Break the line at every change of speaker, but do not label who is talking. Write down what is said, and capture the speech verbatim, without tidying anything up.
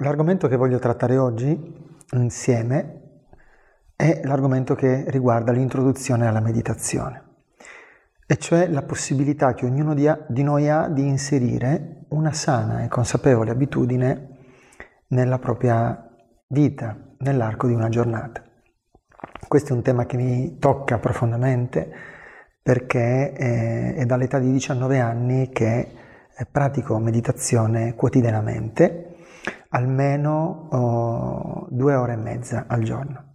L'argomento che voglio trattare oggi insieme è l'argomento che riguarda l'introduzione alla meditazione, e cioè la possibilità che ognuno di, ha, di noi ha di inserire una sana e consapevole abitudine nella propria vita, nell'arco di una giornata. Questo è un tema che mi tocca profondamente perché è, è dall'età di diciannove anni che pratico meditazione quotidianamente, almeno oh, due ore e mezza al giorno.